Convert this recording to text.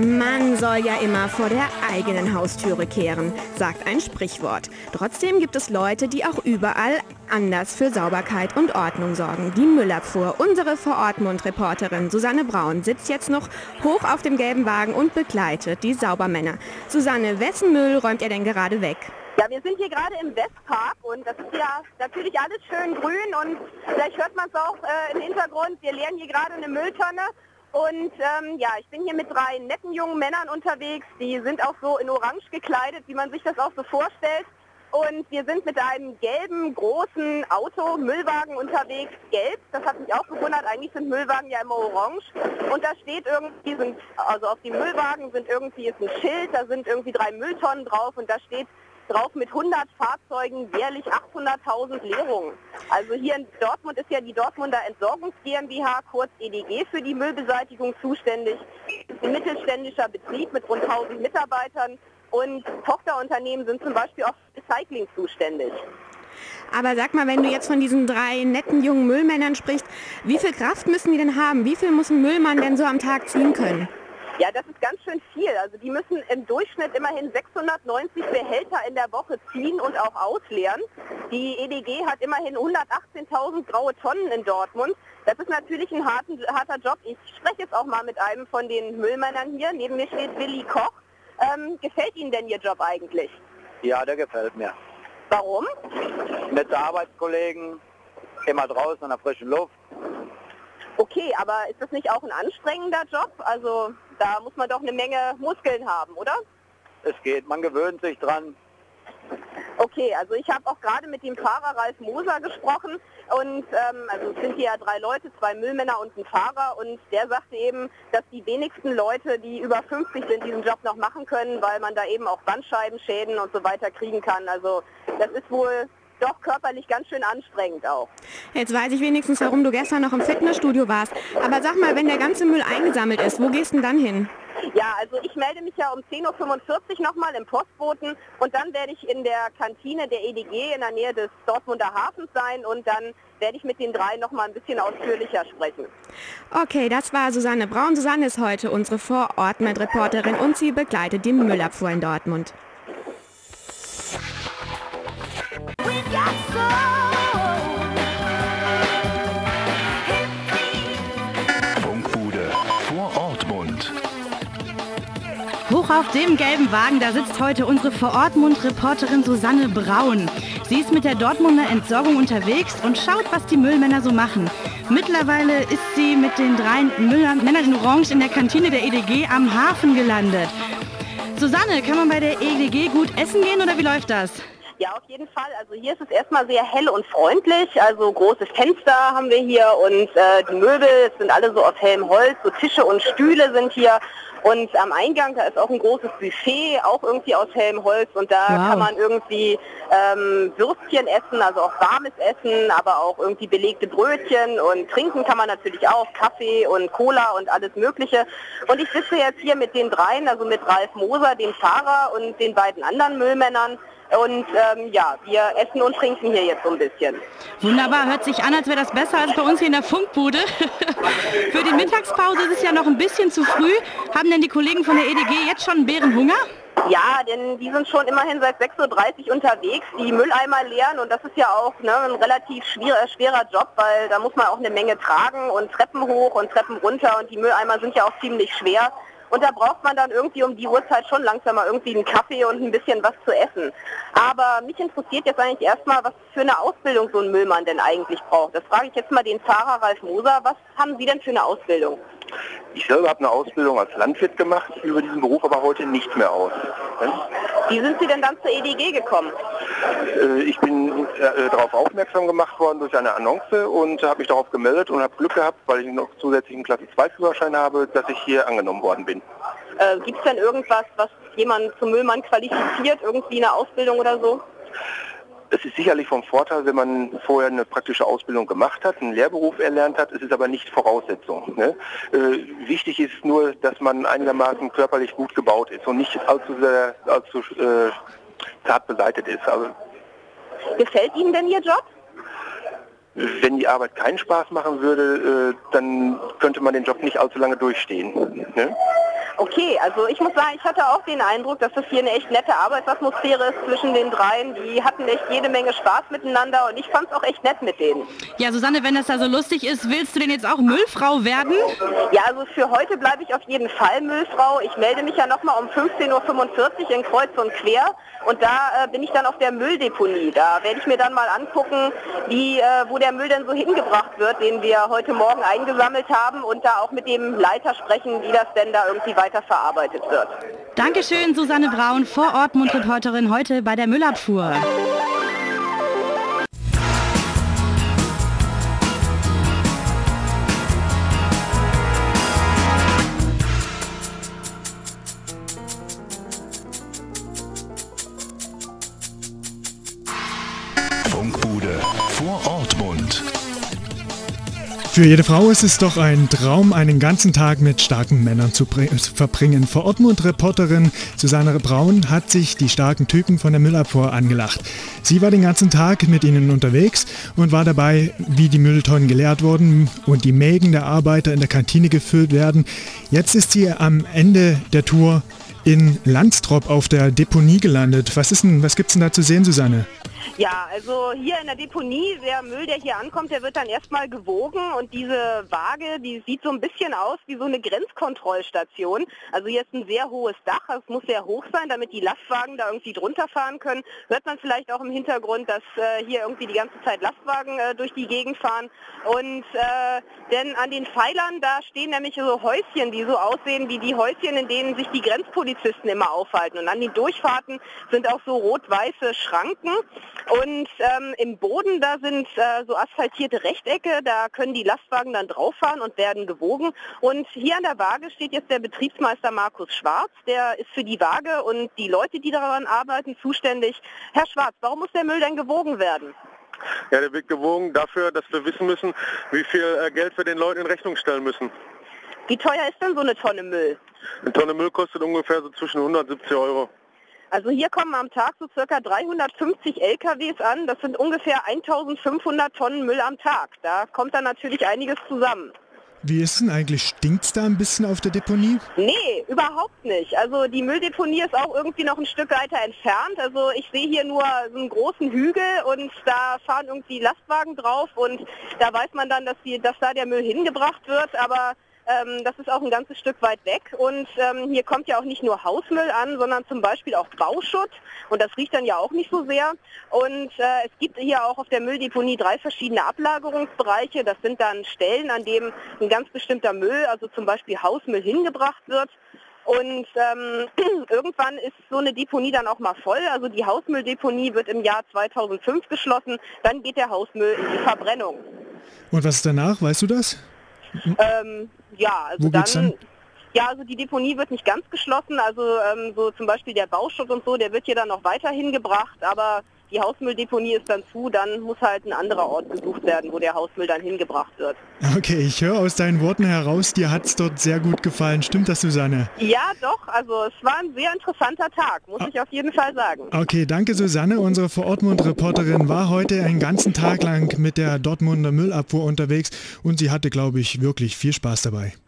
Man soll ja immer vor der eigenen Haustüre kehren, sagt ein Sprichwort. Trotzdem gibt es Leute, die auch überall anders für Sauberkeit und Ordnung sorgen. Die Müllabfuhr, unsere Vor-Ort-Mund-Reporterin Susanne Braun, sitzt jetzt noch hoch auf dem gelben Wagen und begleitet die Saubermänner. Susanne, wessen Müll räumt ihr denn gerade weg? Ja, wir sind hier gerade im Westpark und das ist ja natürlich alles schön grün und vielleicht hört man es auch im Hintergrund. Wir leeren hier gerade eine Mülltonne. Und ich bin hier mit 3 netten jungen Männern unterwegs, die sind auch so in Orange gekleidet, wie man sich das auch so vorstellt. Und wir sind mit einem gelben, großen Auto, Müllwagen unterwegs, gelb. Das hat mich auch gewundert, eigentlich sind Müllwagen ja immer orange. Und da steht irgendwie, auf dem Müllwagen ist ein Schild, da sind irgendwie 3 Mülltonnen drauf und da steht drauf mit 100 Fahrzeugen jährlich 800.000 Leerungen. Also hier in Dortmund ist ja die Dortmunder Entsorgungs GmbH, kurz EDG, für die Müllbeseitigung zuständig. Das ist ein mittelständischer Betrieb mit rund 1000 Mitarbeitern und Tochterunternehmen sind zum Beispiel auch für Recycling zuständig. Aber sag mal, wenn du jetzt von diesen 3 netten jungen Müllmännern sprichst, wie viel Kraft müssen die denn haben? Wie viel muss ein Müllmann denn so am Tag ziehen können? Ja, das ist ganz schön viel. Also die müssen im Durchschnitt immerhin 690 Behälter in der Woche ziehen und auch ausleeren. Die EDG hat immerhin 118.000 graue Tonnen in Dortmund. Das ist natürlich ein harter Job. Ich spreche jetzt auch mal mit einem von den Müllmännern hier. Neben mir steht Willi Koch. Gefällt Ihnen denn Ihr Job eigentlich? Ja, der gefällt mir. Warum? Nette Arbeitskollegen, immer draußen in der frischen Luft. Okay, aber ist das nicht auch ein anstrengender Job? Also da muss man doch eine Menge Muskeln haben, oder? Es geht, man gewöhnt sich dran. Okay, also ich habe auch gerade mit dem Fahrer Ralf Moser gesprochen und es sind hier ja 3 Leute, 2 Müllmänner und ein Fahrer und der sagte eben, dass die wenigsten Leute, die über 50 sind, diesen Job noch machen können, weil man da eben auch Bandscheibenschäden und so weiter kriegen kann. Also das ist wohl doch körperlich ganz schön anstrengend auch. Jetzt weiß ich wenigstens, warum du gestern noch im Fitnessstudio warst. Aber sag mal, wenn der ganze Müll eingesammelt ist, wo gehst du denn dann hin? Ja, also ich melde mich ja um 10.45 Uhr nochmal im Postboten und dann werde ich in der Kantine der EDG in der Nähe des Dortmunder Hafens sein und dann werde ich mit den 3 nochmal ein bisschen ausführlicher sprechen. Okay, das war Susanne Braun. Susanne ist heute unsere Vor-Ort-Reporterin und sie begleitet die Müllabfuhr in Dortmund. Funkbude Vor-Ort-Mund. Hoch auf dem gelben Wagen, da sitzt heute unsere Vor-Ort-Mund-Reporterin Susanne Braun. Sie ist mit der Dortmunder Entsorgung unterwegs und schaut, was die Müllmänner so machen. Mittlerweile ist sie mit den 3 Männern in Orange in der Kantine der EDG am Hafen gelandet. Susanne, kann man bei der EDG gut essen gehen oder wie läuft das? Ja, auf jeden Fall. Also hier ist es erstmal sehr hell und freundlich. Also große Fenster haben wir hier und die Möbel sind alle so aus hellem Holz. So Tische und Stühle sind hier. Und am Eingang, da ist auch ein großes Buffet, auch irgendwie aus hellem Holz. Und da kann man irgendwie Würstchen essen, also auch warmes Essen, aber auch irgendwie belegte Brötchen. Und trinken kann man natürlich auch, Kaffee und Cola und alles Mögliche. Und ich sitze jetzt hier mit den 3, also mit Ralf Moser, dem Fahrer und den beiden anderen Müllmännern. Und wir essen und trinken hier jetzt so ein bisschen. Wunderbar, hört sich an, als wäre das besser als bei uns hier in der Funkbude. Für die Mittagspause ist es ja noch ein bisschen zu früh. Haben denn die Kollegen von der EDG jetzt schon Bärenhunger? Ja, denn die sind schon immerhin seit 6.30 Uhr unterwegs, die Mülleimer leeren und das ist ja auch ein relativ schwerer Job, weil da muss man auch eine Menge tragen und Treppen hoch und Treppen runter und die Mülleimer sind ja auch ziemlich schwer. Und da braucht man dann irgendwie um die Uhrzeit schon langsam mal irgendwie einen Kaffee und ein bisschen was zu essen. Aber mich interessiert jetzt eigentlich erstmal, was für eine Ausbildung so ein Müllmann denn eigentlich braucht. Das frage ich jetzt mal den Fahrer Ralf Moser. Was haben Sie denn für eine Ausbildung? Ich selber habe eine Ausbildung als Landwirt gemacht, übe diesen Beruf aber heute nicht mehr aus. Wie sind Sie denn dann zur EDG gekommen? Ich bin darauf aufmerksam gemacht worden durch eine Annonce und habe mich darauf gemeldet und habe Glück gehabt, weil ich noch zusätzlichen Klasse-2-Führerschein habe, dass ich hier angenommen worden bin. Gibt es denn irgendwas, was jemanden zum Müllmann qualifiziert, irgendwie eine Ausbildung oder so? Es ist sicherlich vom Vorteil, wenn man vorher eine praktische Ausbildung gemacht hat, einen Lehrberuf erlernt hat, es ist aber nicht Voraussetzung. Ne? Wichtig ist nur, dass man einigermaßen körperlich gut gebaut ist und nicht allzu zart beseitigt ist. Also, gefällt Ihnen denn Ihr Job? Wenn die Arbeit keinen Spaß machen würde, dann könnte man den Job nicht allzu lange durchstehen. Ne? Okay, also ich muss sagen, ich hatte auch den Eindruck, dass das hier eine echt nette Arbeitsatmosphäre ist zwischen den dreien. Die hatten echt jede Menge Spaß miteinander und ich fand es auch echt nett mit denen. Ja, Susanne, wenn das da so lustig ist, willst du denn jetzt auch Müllfrau werden? Ja, also für heute bleibe ich auf jeden Fall Müllfrau. Ich melde mich ja nochmal um 15:45 Uhr in Kreuz und Quer und da bin ich dann auf der Mülldeponie. Da werde ich mir dann mal angucken, wo der Müll denn so hingebracht wird, den wir heute Morgen eingesammelt haben und da auch mit dem Leiter sprechen, wie das denn da irgendwie weiterverarbeitet wird. Dankeschön, Susanne Braun, Vorortmund-Reporterin heute bei der Müllabfuhr. Funkbude vor Ortmund. Für jede Frau ist es doch ein Traum, einen ganzen Tag mit starken Männern zu verbringen. Vor Ortmund-Reporterin Susanne Braun hat sich die starken Typen von der Müllabfuhr angelacht. Sie war den ganzen Tag mit ihnen unterwegs und war dabei, wie die Mülltonnen geleert wurden und die Mägen der Arbeiter in der Kantine gefüllt werden. Jetzt ist sie am Ende der Tour in Landstrop auf der Deponie gelandet. Was gibt's denn da zu sehen, Susanne? Ja, also hier in der Deponie, der Müll, der hier ankommt, der wird dann erstmal gewogen und diese Waage, die sieht so ein bisschen aus wie so eine Grenzkontrollstation. Also hier ist ein sehr hohes Dach, es muss sehr hoch sein, damit die Lastwagen da irgendwie drunter fahren können. Hört man vielleicht auch im Hintergrund, dass hier irgendwie die ganze Zeit Lastwagen durch die Gegend fahren. Und denn an den Pfeilern, da stehen nämlich so Häuschen, die so aussehen wie die Häuschen, in denen sich die Grenzpolizisten immer aufhalten. Und an den Durchfahrten sind auch so rot-weiße Schranken. Und im Boden, da sind so asphaltierte Rechtecke, da können die Lastwagen dann drauf fahren und werden gewogen. Und hier an der Waage steht jetzt der Betriebsmeister Markus Schwarz, der ist für die Waage und die Leute, die daran arbeiten, zuständig. Herr Schwarz, warum muss der Müll denn gewogen werden? Ja, der wird gewogen dafür, dass wir wissen müssen, wie viel Geld wir den Leuten in Rechnung stellen müssen. Wie teuer ist denn so eine Tonne Müll? Eine Tonne Müll kostet ungefähr so zwischen 170 €. Also hier kommen am Tag so circa 350 LKWs an. Das sind ungefähr 1500 Tonnen Müll am Tag. Da kommt dann natürlich einiges zusammen. Wie ist denn eigentlich? Stinkt's da ein bisschen auf der Deponie? Nee, überhaupt nicht. Also die Mülldeponie ist auch irgendwie noch ein Stück weiter entfernt. Also ich sehe hier nur so einen großen Hügel und da fahren irgendwie Lastwagen drauf und da weiß man dann, dass da der Müll hingebracht wird, aber das ist auch ein ganzes Stück weit weg und hier kommt ja auch nicht nur Hausmüll an, sondern zum Beispiel auch Bauschutt und das riecht dann ja auch nicht so sehr und es gibt hier auch auf der Mülldeponie 3 verschiedene Ablagerungsbereiche. Das sind dann Stellen, an denen ein ganz bestimmter Müll, also zum Beispiel Hausmüll, hingebracht wird. Und irgendwann ist so eine Deponie dann auch mal voll. Also die Hausmülldeponie wird im Jahr 2005 geschlossen, dann geht der Hausmüll in die Verbrennung. Und was ist danach, weißt du das? Ja, also Wo geht's dann? Ja, also die Deponie wird nicht ganz geschlossen, also so zum Beispiel der Bauschutt und so, der wird hier dann noch weiterhin gebracht, aber die Hausmülldeponie ist dann zu, dann muss halt ein anderer Ort gesucht werden, wo der Hausmüll dann hingebracht wird. Okay, ich höre aus deinen Worten heraus, dir hat es dort sehr gut gefallen. Stimmt das, Susanne? Ja, doch, also es war ein sehr interessanter Tag, muss ich auf jeden Fall sagen. Okay, danke Susanne. Unsere Vor-Ortmund-Reporterin war heute einen ganzen Tag lang mit der Dortmunder Müllabfuhr unterwegs und sie hatte, glaube ich, wirklich viel Spaß dabei.